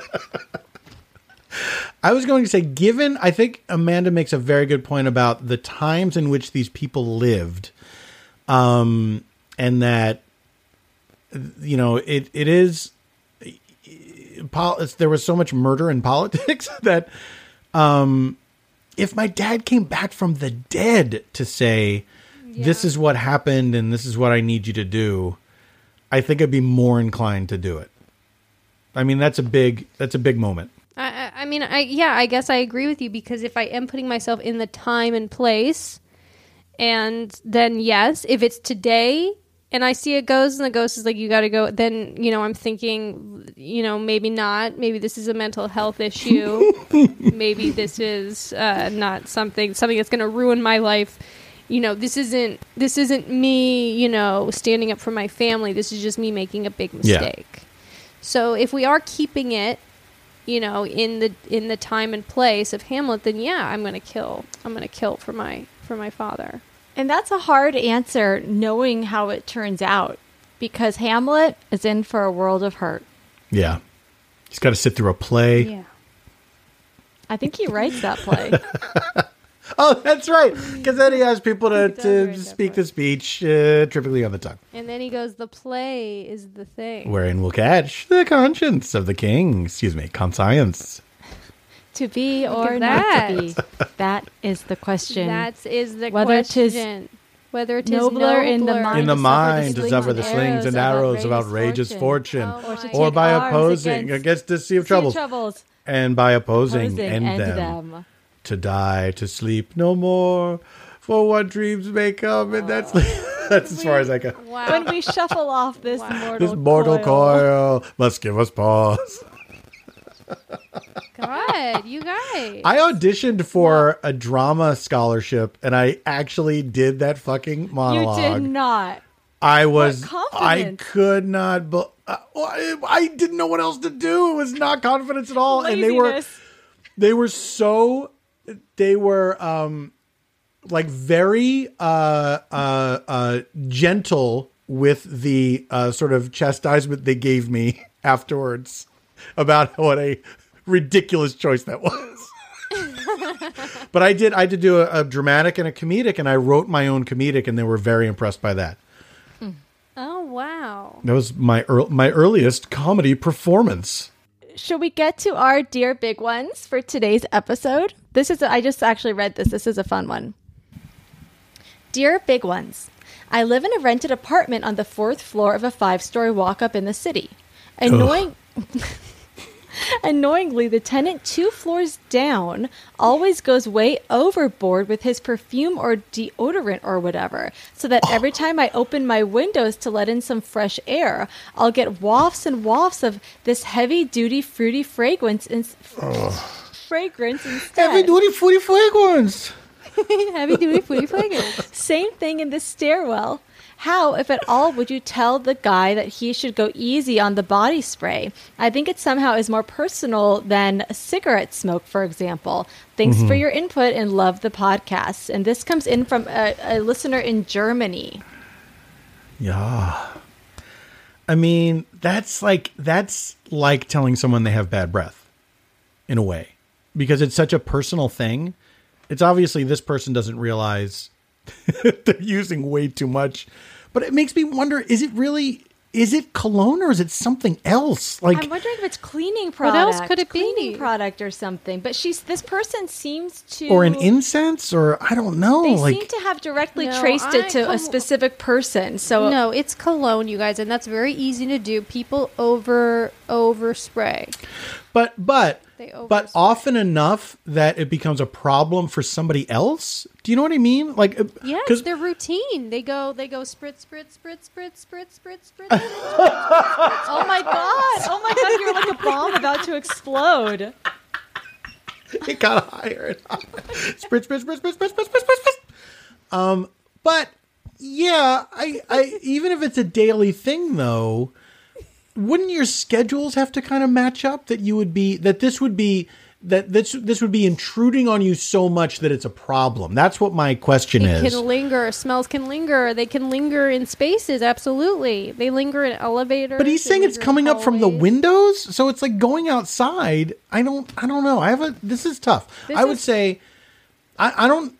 I was going to say, I think Amanda makes a very good point about the times in which these people lived, and that, it is, there was so much murder in politics that, if my dad came back from the dead to say, this is what happened and this is what I need you to do, I think I'd be more inclined to do it. I mean, that's a big moment. I guess I agree with you, because if I am putting myself in the time and place, and then yes, if it's today and I see a ghost and the ghost is like, you got to go, then, I'm thinking, maybe not. Maybe this is a mental health issue. Maybe this is not something that's going to ruin my life. This isn't me, standing up for my family. This is just me making a big mistake. Yeah. So if we are keeping it, in the time and place of Hamlet, then yeah, I'm gonna kill for my father. And that's a hard answer, knowing how it turns out, because Hamlet is in for a world of hurt. Yeah, he's got to sit through a play. Yeah, I think he writes that play. Oh, that's right. Because then he has people to speak the speech triply on the tongue. And then he goes, the play is the thing. Wherein we'll catch the conscience of the king. Conscience. To be or not to be. That is the question. That is the question. Whether it is nobler in the mind to suffer the slings and arrows of outrageous fortune. Or by opposing against the sea of troubles. And by opposing end them. To die, to sleep no more, for what dreams may come, and that's as far as I go. Wow. When we shuffle off this mortal coil must give us pause. God, God, you guys. I auditioned for a drama scholarship, and I actually did that fucking monologue. You did not. I was. What I confidence? could not. But I didn't know what else to do. It was not confidence at all, and Laziness. they were like very gentle with the sort of chastisement they gave me afterwards about what a ridiculous choice that was. But I did do a dramatic and a comedic, and I wrote my own comedic, and they were very impressed by that. Oh, wow. That was my earliest comedy performance. Should we get to our Dear Big Ones for today's episode? I just actually read this. This is a fun one. Dear Big Ones, I live in a rented apartment on the 4th floor of a 5-story walk-up in the city. Annoyingly, the tenant 2 floors down always goes way overboard with his perfume or deodorant or whatever, so that every time I open my windows to let in some fresh air, I'll get wafts and wafts of this heavy-duty fruity fragrance instead. Heavy-duty fruity fragrance. Heavy-duty fruity fragrance. Same thing in the stairwell. How, if at all, would you tell the guy that he should go easy on the body spray? I think it somehow is more personal than cigarette smoke, for example. Thanks for your input and love the podcast. And this comes in from a listener in Germany. Yeah. I mean, that's like telling someone they have bad breath in a way, because it's such a personal thing. It's obviously this person doesn't realize they're using way too much, but it makes me wonder, is it cologne or is it something else? Like, I'm wondering if it's cleaning product. What else could it be? Cleaning product or something. But this person seems to... Or an incense, or I don't know. They seem to have directly traced it to a specific person. So No, it's cologne, you guys, and that's very easy to do. People overspray. But overspray. often enough that it becomes a problem for somebody else. Do you know what I mean? Like, Yes, because their routine. They go spritz, spritz, spritz, spritz, spritz, spritz, spritz. Oh my god, you're like a bomb about to explode. it got higher. Spritz, spritz, spritz, spritz, spritz, spritz, spritz, spritz. But yeah, I even if it's a daily thing though, wouldn't your schedules have to kind of match up that this would be intruding on you so much that it's a problem? That's what my question is. It can linger. Smells can linger. They can linger in spaces. Absolutely. They linger in elevators. But he's saying it's coming up from the windows, so it's like going outside. I don't know. This is tough. I would say I don't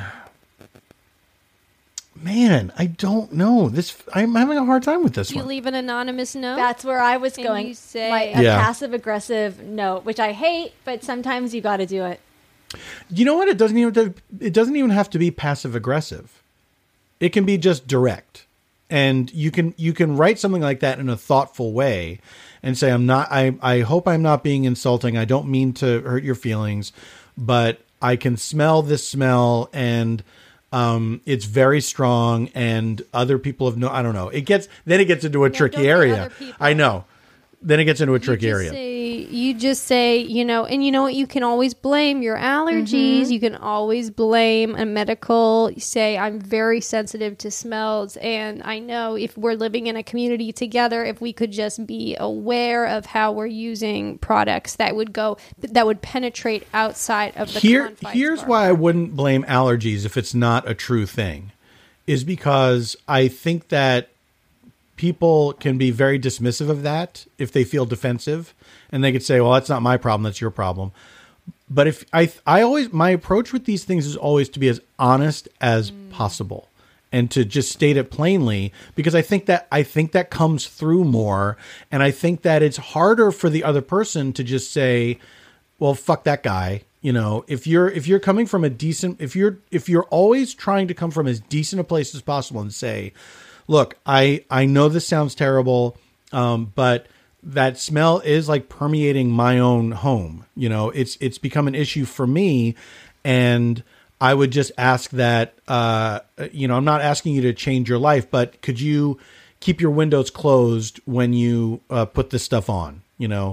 man, I don't know. I'm having a hard time with this You one. leave an anonymous note. That's where I was And going. you say- a Yeah. passive-aggressive note, which I hate, but sometimes you got to do it. You know what? It doesn't even have to be passive aggressive. It can be just direct. And you can write something like that in a thoughtful way and say, I hope I'm not being insulting. I don't mean to hurt your feelings, but I can smell this smell, and it's very strong, and other people have I don't know. It gets into a tricky don't be area. other people. I know. Then it gets into a tricky area. You just say, and you know what? You can always blame your allergies. You can always blame a medical. You say, I'm very sensitive to smells. And I know if we're living in a community together, if we could just be aware of how we're using products that would penetrate outside of the confines. Here's why I wouldn't blame allergies if it's not a true thing, is because I think that people can be very dismissive of that if they feel defensive, and they could say, well, that's not my problem, that's your problem. But if my approach with these things is always to be as honest as possible and to just state it plainly, because I think that comes through more. And I think that it's harder for the other person to just say, well, fuck that guy. If you're coming from if you're always trying to come from as decent a place as possible and say, look, I know this sounds terrible, but that smell is like permeating my own home. It's become an issue for me, and I would just ask that, I'm not asking you to change your life, but could you keep your windows closed when you put this stuff on?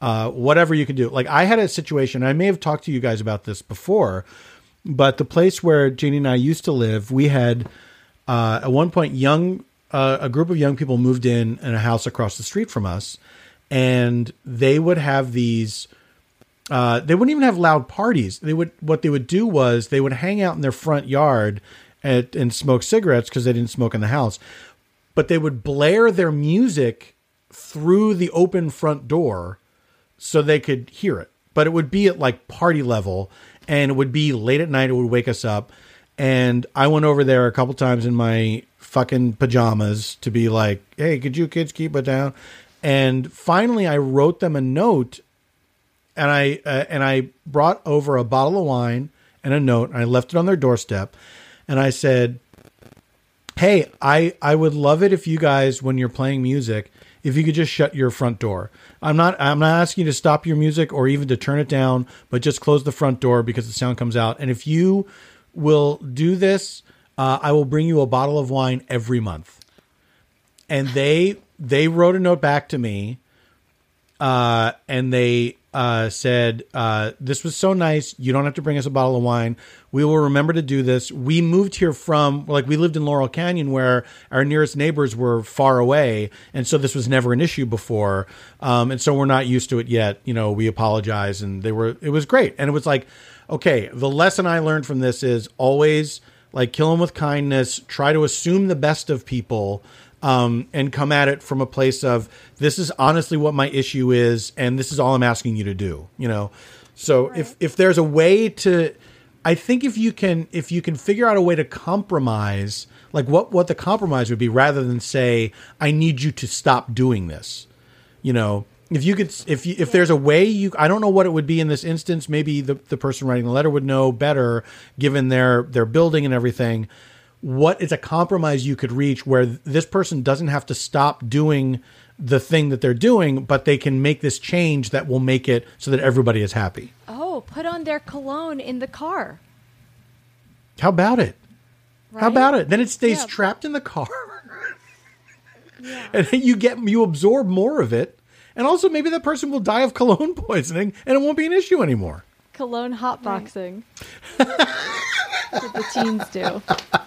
whatever you can do. Like I had a situation, I may have talked to you guys about this before, but the place where Jeannie and I used to live, we had at one point a group of young people moved in a house across the street from us, and they would have these. They wouldn't even have loud parties. What they would do was they would hang out in their front yard and smoke cigarettes because they didn't smoke in the house, but they would blare their music through the open front door so they could hear it. But it would be at like party level, and it would be late at night. It would wake us up. And I went over there a couple times in my fucking pajamas to be like, hey, could you kids keep it down? And finally I wrote them a note, and I brought over a bottle of wine and a note, and I left it on their doorstep. And I said, hey, I would love it if you guys, when you're playing music, if you could just shut your front door. I'm not asking you to stop your music or even to turn it down, but just close the front door because the sound comes out. And if you will do this, I will bring you a bottle of wine every month. And they wrote a note back to me, and they said, this was so nice. You don't have to bring us a bottle of wine. We will remember to do this. We moved here we lived in Laurel Canyon where our nearest neighbors were far away. And so this was never an issue before. And so we're not used to it yet. We apologize. And it was great. And it was like, okay, the lesson I learned from this is always like kill them with kindness, try to assume the best of people, and come at it from a place of, this is honestly what my issue is, and this is all I'm asking you to do, So right. If there's a way to, I think if you can figure out a way to compromise, like what the compromise would be, rather than say, I need you to stop doing this, if there's a way I don't know what it would be in this instance. Maybe the person writing the letter would know better, given their building and everything. What is a compromise you could reach where this person doesn't have to stop doing the thing that they're doing, but they can make this change that will make it so that everybody is happy? Oh, put on their cologne in the car. How about it? Right? How about it? Then it stays trapped in the car. And then you absorb more of it. And also maybe that person will die of cologne poisoning and it won't be an issue anymore. Cologne hotboxing. What the teens do.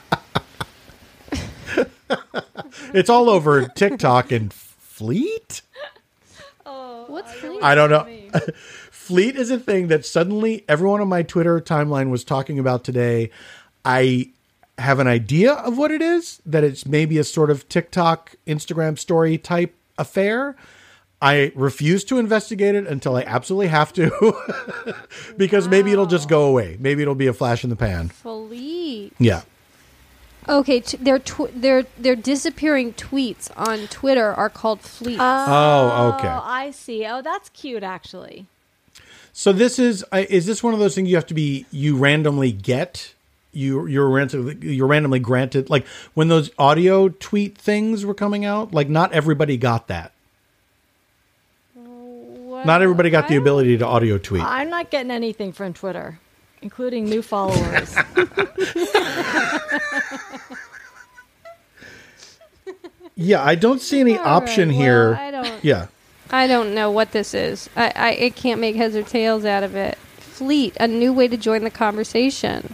It's all over TikTok and Fleet. What's Fleet? I don't know. Fleet is a thing that suddenly everyone on my Twitter timeline was talking about today. I have an idea of what it is, that it's maybe a sort of TikTok, Instagram story type affair. I refuse to investigate it until I absolutely have to, because maybe it'll just go away. Maybe it'll be a flash in the pan. Fleet. Yeah. Okay, their disappearing tweets on Twitter are called fleets. Oh, okay. I see. Oh, that's cute, actually. So this is this one of those things you randomly get? You're randomly granted, like when those audio tweet things were coming out, like not everybody got that. Well, not everybody got the ability to audio tweet. I'm not getting anything from Twitter, including new followers. Yeah, I don't see any option here. I don't know what this is. I can't make heads or tails out of it. Fleet, a new way to join the conversation.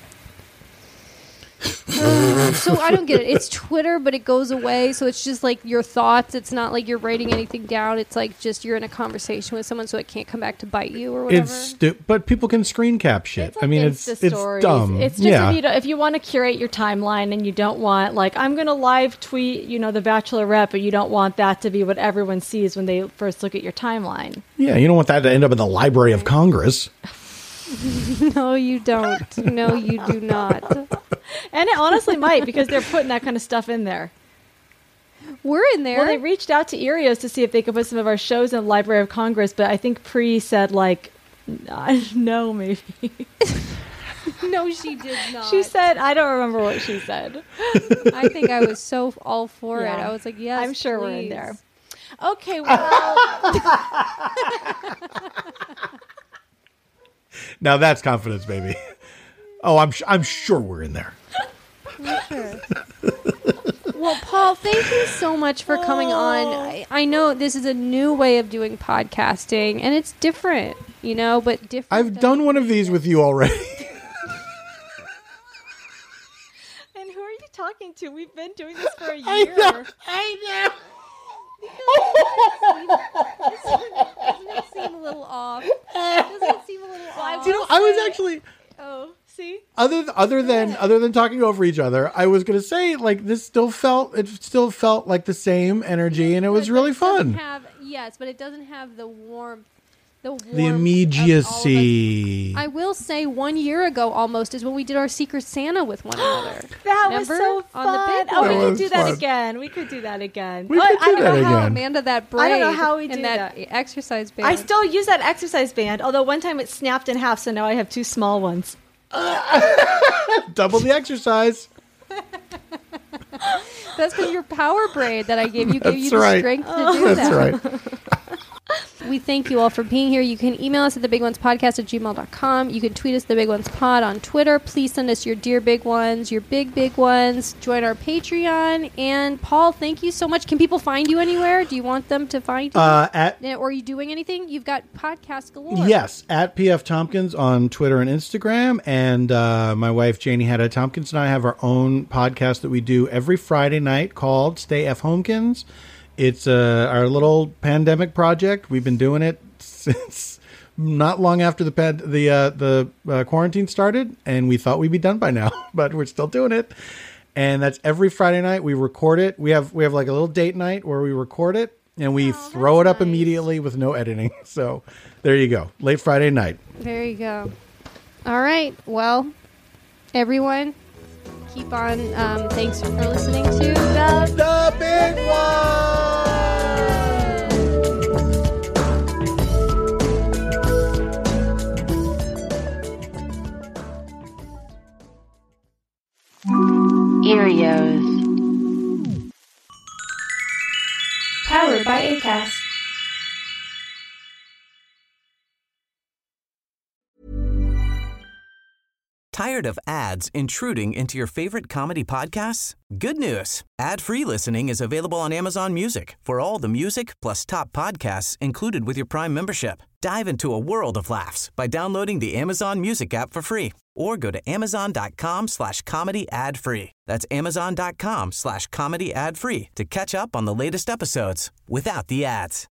So I don't get it. It's Twitter, but it goes away. So it's just like your thoughts. It's not like you're writing anything down. It's like just you're in a conversation with someone, so it can't come back to bite you or whatever. But people can screen cap shit. It's like it's dumb. It's just if you want to curate your timeline and you don't want, like, I'm going to live tweet, the Bachelorette, but you don't want that to be what everyone sees when they first look at your timeline. Yeah, you don't want that to end up in the Library of Congress. No, you don't. No, you do not. And it honestly might, because they're putting that kind of stuff in there. We're in there. Well, they reached out to Erios to see if they could put some of our shows in the Library of Congress, but I think Pri said, like, no, maybe. No, she did not. She said, I don't remember what she said. I think I was so all for it. I was like, yes, I'm sure please. we're in there. Okay, well. Now that's confidence, baby. Oh, I'm sure we're in there. I'm sure. Well, Paul, Paul, thank you so much for coming on. I know this is a new way of doing podcasting, and it's different, but different. I've done one of these with you already. And who are you talking to? We've been doing this for a year. I know. Doesn't it seem a little off? Doesn't it seem a little off? I was actually... Oh, see? Other than talking over each other, I was going to say, like, it still felt like the same energy, and it was really fun. Yes, but it doesn't have the warmth. The immediacy. I will say 1 year ago almost is when we did our Secret Santa with one another. That was so fun. On the big we one. could do that again. We could do that again. We could do that How again. Amanda that braid I don't know how we do and that exercise band. I still use that exercise band, although one time it snapped in half, so now I have two small ones. Double the exercise. That's because your power braid that I gave you gave you the right. strength to do that. That's right. We thank you all for being here. You can email us at thebiguonespodcast@gmail.com. You can tweet us The Big Ones Pod on Twitter. Please send us your dear big ones, your big ones. Join our Patreon. And Paul, thank you so much. Can people find you anywhere? Do you want them to find you? Or are you doing anything? You've got podcasts galore. Yes, at PF Tompkins on Twitter and Instagram. And my wife, Janie Hadda Tompkins, and I have our own podcast that we do every Friday night called Stay F Homekins. It's our little pandemic project. We've been doing it since not long after the quarantine started, and we thought we'd be done by now, but we're still doing it. And that's every Friday night. We record it. We have like a little date night where we record it, and we throw it up immediately with no editing. So there you go. Late Friday night. There you go. All right. Well, everyone, keep on. Thanks for listening to The Big One. Erios. Powered by Acast. Tired of ads intruding into your favorite comedy podcasts? Good news. Ad-free listening is available on Amazon Music for all the music plus top podcasts included with your Prime membership. Dive into a world of laughs by downloading the Amazon Music app for free or go to amazon.com/comedy ad-free. That's amazon.com/comedy ad-free to catch up on the latest episodes without the ads.